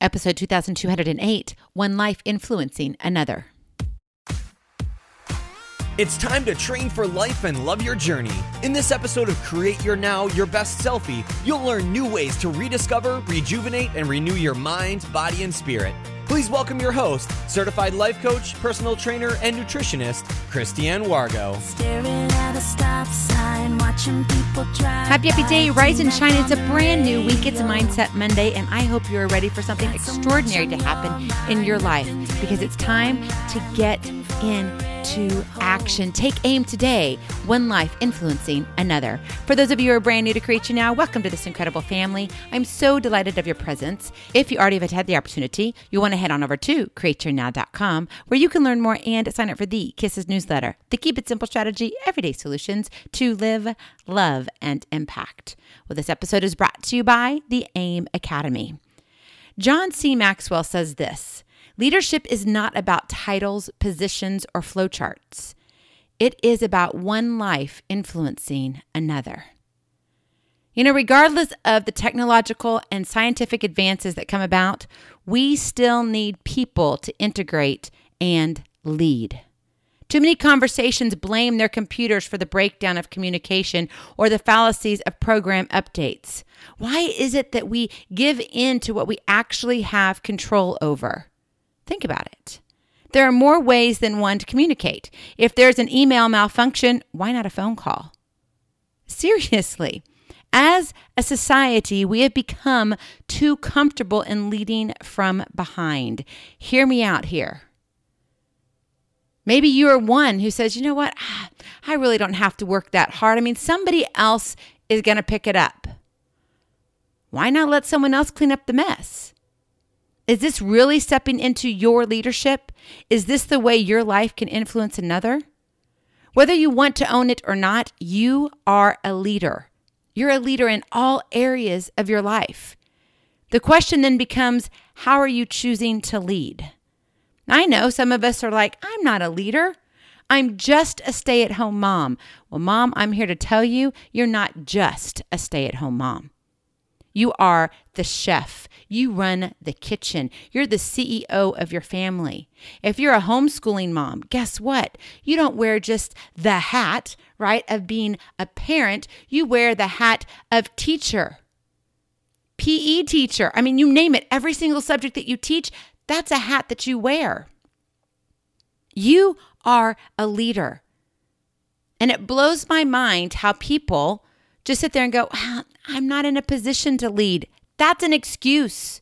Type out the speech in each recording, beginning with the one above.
episode 2208, One Life Influencing Another. It's time to train for life and love your journey. In this episode of Create Your Now, Your Best Selfie, you'll learn new ways to rediscover, rejuvenate, and renew your mind, body, and spirit. Please welcome your host, certified life coach, personal trainer, and nutritionist, Christiane Wargo. Staring at a stop sign, watching people drive. Happy day, rise and shine. It's a brand new week. It's Mindset Monday, and I hope you're ready for something extraordinary to happen in your life because it's time to get into action. Take aim today. One life influencing another. For those of you who are brand new to Create Your Now, welcome to this incredible family. I'm so delighted of your presence. If you already have had the opportunity, you want to head on over to createyournow.com where you can learn more and sign up for the Kisses newsletter, the Keep It Simple strategy, everyday solutions to live, love, and impact. Well, this episode is brought to you by the AIM Academy. John C. Maxwell says this: leadership is not about titles, positions, or flowcharts. It is about one life influencing another. Regardless of the technological and scientific advances that come about, we still need people to integrate and lead. Too many conversations blame their computers for the breakdown of communication or the fallacies of program updates. Why is it that we give in to what we actually have control over? Think about it. There are more ways than one to communicate. If there's an email malfunction, why not a phone call? Seriously, as a society, we have become too comfortable in leading from behind. Hear me out here. Maybe you are one who says, you know what? I really don't have to work that hard. Somebody else is going to pick it up. Why not let someone else clean up the mess? Is this really stepping into your leadership? Is this the way your life can influence another? Whether you want to own it or not, you are a leader. You're a leader in all areas of your life. The question then becomes, how are you choosing to lead? I know some of us are like, I'm not a leader. I'm just a stay-at-home mom. Well, Mom, I'm here to tell you, you're not just a stay-at-home mom. You are the chef. You run the kitchen. You're the CEO of your family. If you're a homeschooling mom, guess what? You don't wear just the hat, right, of being a parent. You wear the hat of teacher, PE teacher. You name it. Every single subject that you teach, that's a hat that you wear. You are a leader. And it blows my mind how people just sit there and go, I'm not in a position to lead. That's an excuse.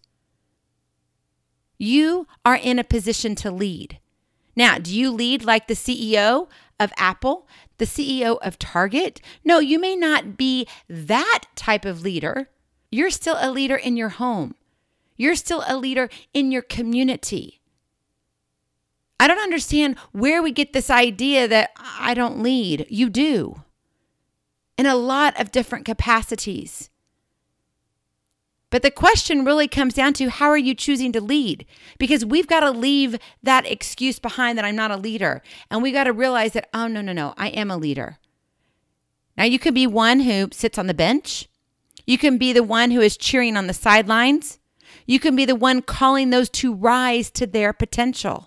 You are in a position to lead. Now, do you lead like the CEO of Apple, the CEO of Target? No, you may not be that type of leader. You're still a leader in your home. You're still a leader in your community. I don't understand where we get this idea that I don't lead. You do. In a lot of different capacities. But the question really comes down to, how are you choosing to lead? Because we've got to leave that excuse behind that I'm not a leader. And we got to realize that, oh, no, I am a leader. Now, you could be one who sits on the bench. You can be the one who is cheering on the sidelines. You can be the one calling those to rise to their potential.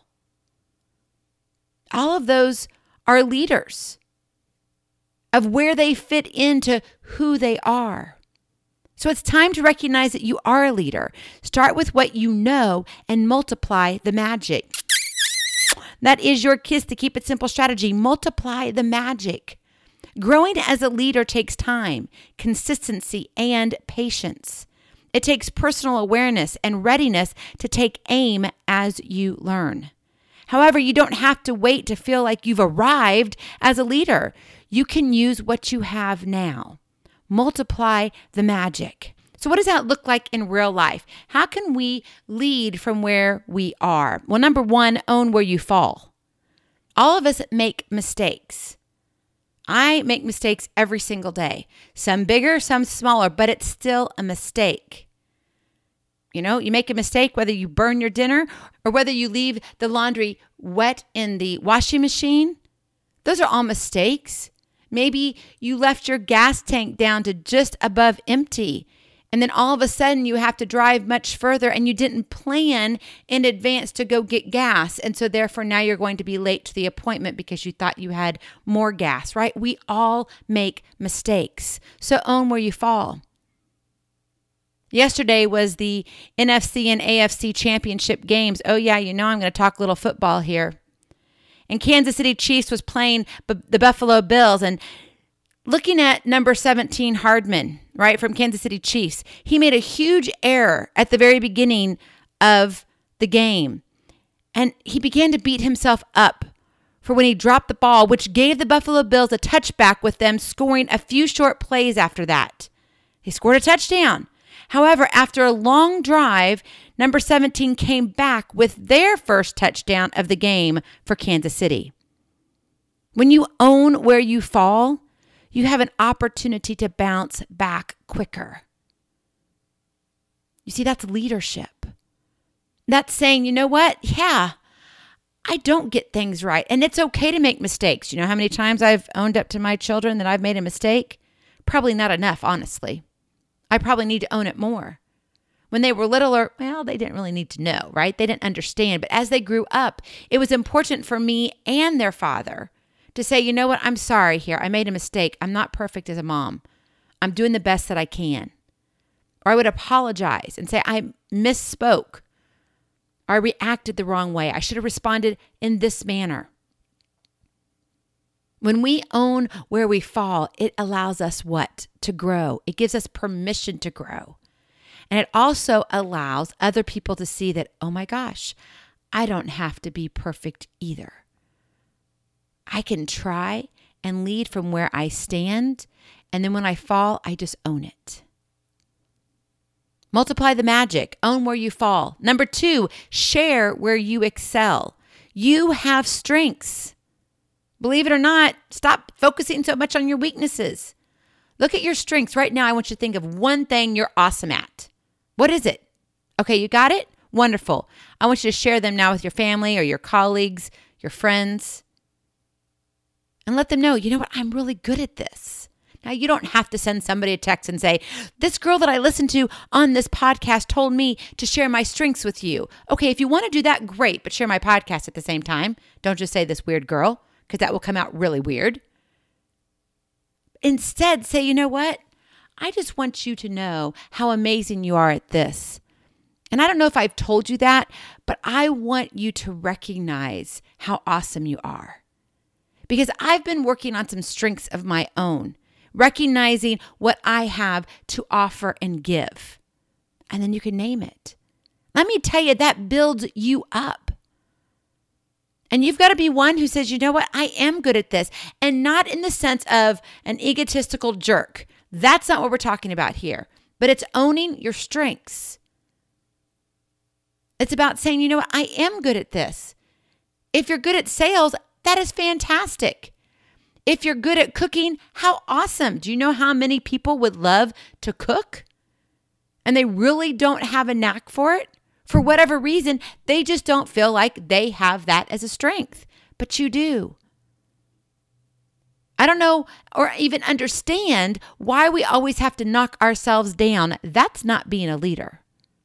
All of those are leaders of where they fit into who they are. So it's time to recognize that you are a leader. Start with what you know and multiply the magic. That is your kiss to keep it simple strategy. Multiply the magic. Growing as a leader takes time, consistency, and patience. It takes personal awareness and readiness to take aim as you learn. However, you don't have to wait to feel like you've arrived as a leader. You can use what you have now. Multiply the magic. So what does that look like in real life? How can we lead from where we are? Well, number one, own where you fall. All of us make mistakes. I make mistakes every single day. Some bigger, some smaller, but it's still a mistake. You make a mistake whether you burn your dinner or whether you leave the laundry wet in the washing machine. Those are all mistakes. Maybe you left your gas tank down to just above empty. And then all of a sudden you have to drive much further and you didn't plan in advance to go get gas. And so therefore now you're going to be late to the appointment because you thought you had more gas, right? We all make mistakes. So own where you fall. Yesterday was the NFC and AFC championship games. Oh yeah, I'm going to talk a little football here. And Kansas City Chiefs was playing the Buffalo Bills, and looking at number 17, Hardman, right, from Kansas City Chiefs, he made a huge error at the very beginning of the game. And he began to beat himself up for when he dropped the ball, which gave the Buffalo Bills a touchback with them scoring a few short plays after that. He scored a touchdown. However, after a long drive, number 17 came back with their first touchdown of the game for Kansas City. When you own where you fall, you have an opportunity to bounce back quicker. You see, that's leadership. That's saying, you know what? Yeah, I don't get things right. And it's okay to make mistakes. You know how many times I've owned up to my children that I've made a mistake? Probably not enough, honestly. I probably need to own it more. When they were littler, well, they didn't really need to know, right? They didn't understand. But as they grew up, it was important for me and their father to say, you know what, I'm sorry here. I made a mistake. I'm not perfect as a mom. I'm doing the best that I can. Or I would apologize and say, I misspoke. Or I reacted the wrong way. I should have responded in this manner. When we own where we fall, it allows us what? To grow. It gives us permission to grow. And it also allows other people to see that, oh my gosh, I don't have to be perfect either. I can try and lead from where I stand. And then when I fall, I just own it. Multiply the magic. Own where you fall. Number 2, share where you excel. You have strengths. Believe it or not, stop focusing so much on your weaknesses. Look at your strengths. Right now, I want you to think of one thing you're awesome at. What is it? Okay, you got it? Wonderful. I want you to share them now with your family or your colleagues, your friends. And let them know, you know what, I'm really good at this. Now, you don't have to send somebody a text and say, this girl that I listened to on this podcast told me to share my strengths with you. Okay, if you want to do that, great, but share my podcast at the same time. Don't just say this weird girl, because that will come out really weird. Instead, say, you know what? I just want you to know how amazing you are at this. And I don't know if I've told you that, but I want you to recognize how awesome you are. Because I've been working on some strengths of my own, recognizing what I have to offer and give. And then you can name it. Let me tell you, that builds you up. And you've got to be one who says, you know what, I am good at this. And not in the sense of an egotistical jerk. That's not what we're talking about here. But it's owning your strengths. It's about saying, you know what, I am good at this. If you're good at sales, that is fantastic. If you're good at cooking, how awesome. Do you know how many people would love to cook? And they really don't have a knack for it? For whatever reason, they just don't feel like they have that as a strength. But you do. I don't know or even understand why we always have to knock ourselves down. That's not being a leader.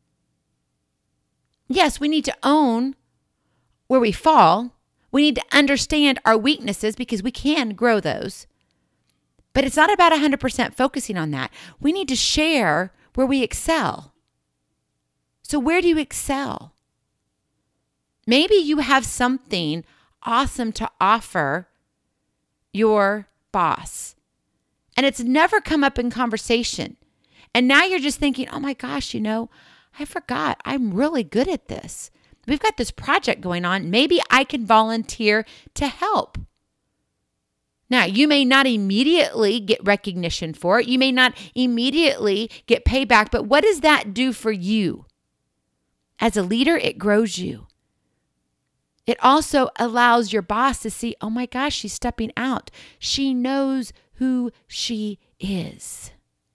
Yes, we need to own where we fall. We need to understand our weaknesses because we can grow those. But it's not about 100% focusing on that. We need to share where we excel. So where do you excel? Maybe you have something awesome to offer your boss, and it's never come up in conversation. And now you're just thinking, oh my gosh, I forgot. I'm really good at this. We've got this project going on. Maybe I can volunteer to help. Now, you may not immediately get recognition for it. You may not immediately get payback, but what does that do for you? As a leader, it grows you. It also allows your boss to see, oh my gosh, she's stepping out. She knows who she is.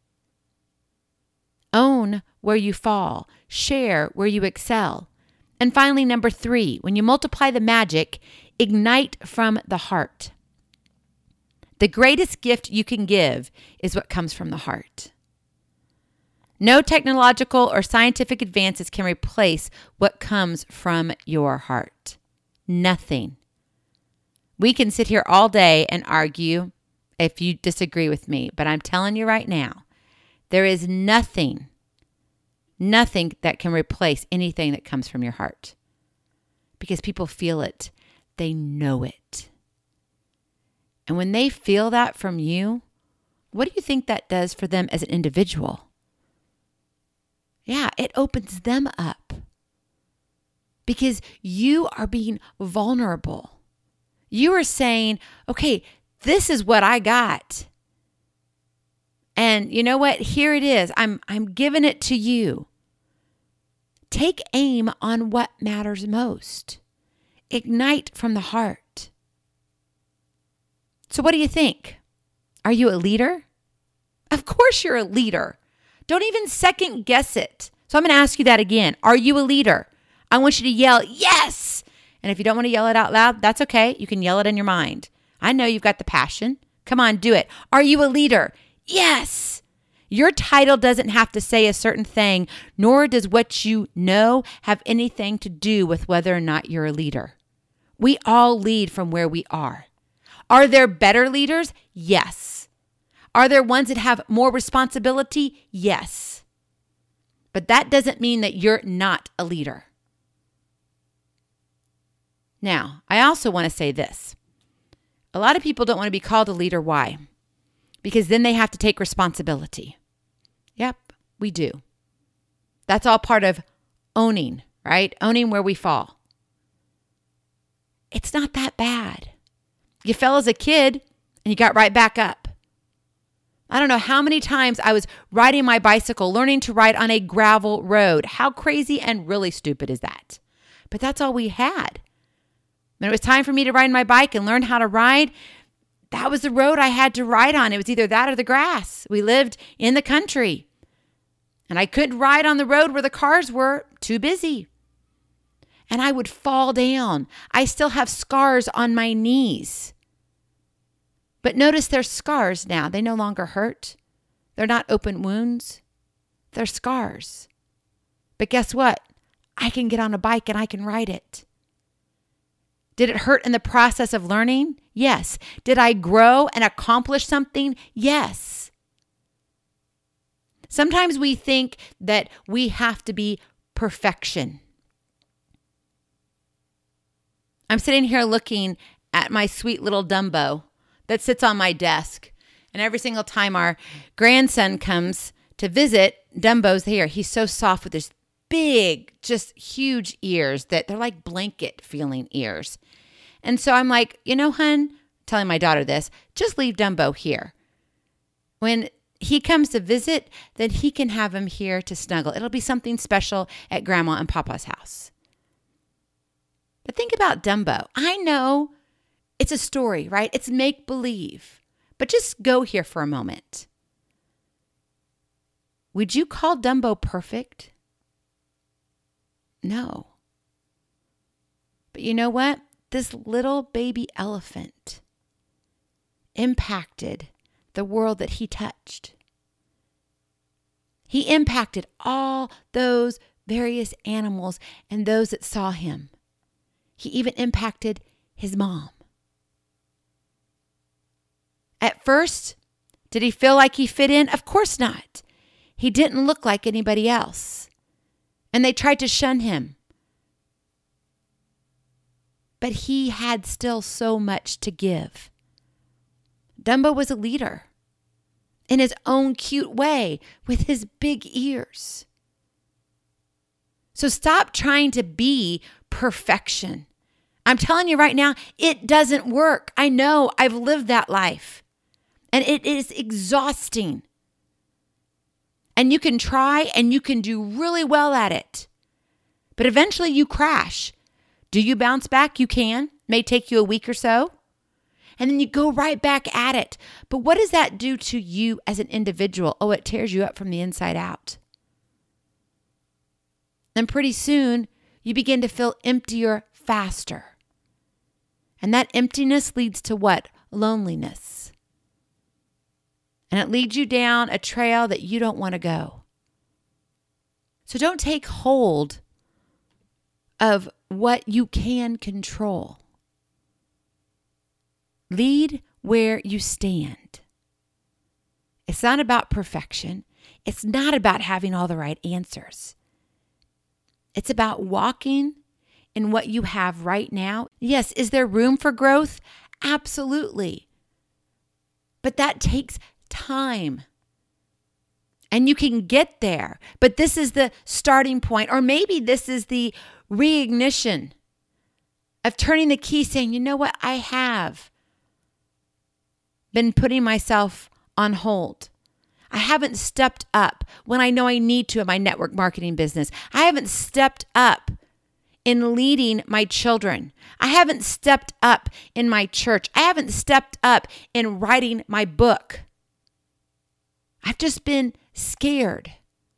Own where you fall. Share where you excel. And finally, number 3, when you multiply the magic, ignite from the heart. The greatest gift you can give is what comes from the heart. No technological or scientific advances can replace what comes from your heart. Nothing. We can sit here all day and argue if you disagree with me, but I'm telling you right now, there is nothing that can replace anything that comes from your heart. Because people feel it. They know it. And when they feel that from you, what do you think that does for them as an individual? Yeah, it opens them up. Because you are being vulnerable. You are saying, okay, this is what I got. And you know what? Here it is. I'm giving it to you. Take aim on what matters most. Ignite from the heart. So what do you think? Are you a leader? Of course you're a leader. Don't even second guess it. So I'm going to ask you that again. Are you a leader? I want you to yell, yes. And if you don't want to yell it out loud, that's okay. You can yell it in your mind. I know you've got the passion. Come on, do it. Are you a leader? Yes. Your title doesn't have to say a certain thing, nor does what you know have anything to do with whether or not you're a leader. We all lead from where we are. Are there better leaders? Yes. Are there ones that have more responsibility? Yes. But that doesn't mean that you're not a leader. Now, I also want to say this. A lot of people don't want to be called a leader. Why? Because then they have to take responsibility. Yep, we do. That's all part of owning, right? Owning where we fall. It's not that bad. You fell as a kid and you got right back up. I don't know how many times I was riding my bicycle, learning to ride on a gravel road. How crazy and really stupid is that? But that's all we had. When it was time for me to ride my bike and learn how to ride, that was the road I had to ride on. It was either that or the grass. We lived in the country. And I couldn't ride on the road where the cars were, too busy. And I would fall down. I still have scars on my knees. But notice they're scars now. They no longer hurt. They're not open wounds. They're scars. But guess what? I can get on a bike and I can ride it. Did it hurt in the process of learning? Yes. Did I grow and accomplish something? Yes. Sometimes we think that we have to be perfection. I'm sitting here looking at my sweet little Dumbo that sits on my desk. And every single time our grandson comes to visit, Dumbo's here. He's so soft with his big, just huge ears that they're like blanket feeling ears. And so I'm like, you know, hun, telling my daughter this, just leave Dumbo here. When he comes to visit, then he can have him here to snuggle. It'll be something special at Grandma and Papa's house. But think about Dumbo. I know it's a story, right? It's make-believe. But just go here for a moment. Would you call Dumbo perfect? No. But you know what? This little baby elephant impacted the world that he touched. He impacted all those various animals and those that saw him. He even impacted his mom. At first, did he feel like he fit in? Of course not. He didn't look like anybody else. And they tried to shun him. But he had still so much to give. Dumbo was a leader in his own cute way with his big ears. So stop trying to be perfection. I'm telling you right now, it doesn't work. I know, I've lived that life. And it is exhausting. And you can try and you can do really well at it. But eventually you crash. Do you bounce back? You can. May take you a week or so. And then you go right back at it. But what does that do to you as an individual? Oh, it tears you up from the inside out. And pretty soon, you begin to feel emptier faster. And that emptiness leads to what? Loneliness. And it leads you down a trail that you don't want to go. So don't take hold of what you can control. Lead where you stand. It's not about perfection. It's not about having all the right answers. It's about walking in what you have right now. Yes, is there room for growth? Absolutely. But that takes time. And you can get there. But this is the starting point. Or maybe this is the reignition of turning the key, saying, you know what? I have been putting myself on hold. I haven't stepped up when I know I need to in my network marketing business. I haven't stepped up in leading my children. I haven't stepped up in my church. I haven't stepped up in writing my book. I've just been scared.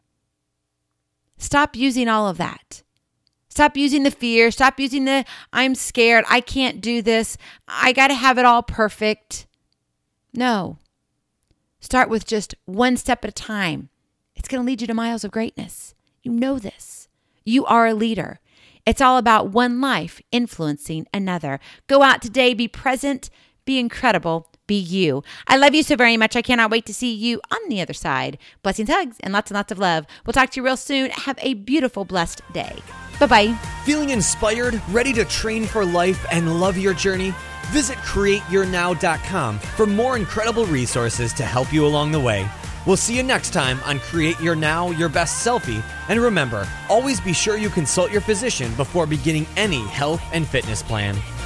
Stop using all of that. Stop using the fear. Stop using the I'm scared. I can't do this. I got to have it all perfect. No. Start with just one step at a time. It's going to lead you to miles of greatness. You know this. You are a leader. It's all about one life influencing another. Go out today, be present, be incredible, be you. I love you so very much. I cannot wait to see you on the other side. Blessings, hugs, and lots of love. We'll talk to you real soon. Have a beautiful, blessed day. Bye-bye. Feeling inspired, ready to train for life and love your journey? Visit CreateYourNow.com for more incredible resources to help you along the way. We'll see you next time on Create Your Now, Your Best Selfie. And remember, always be sure you consult your physician before beginning any health and fitness plan.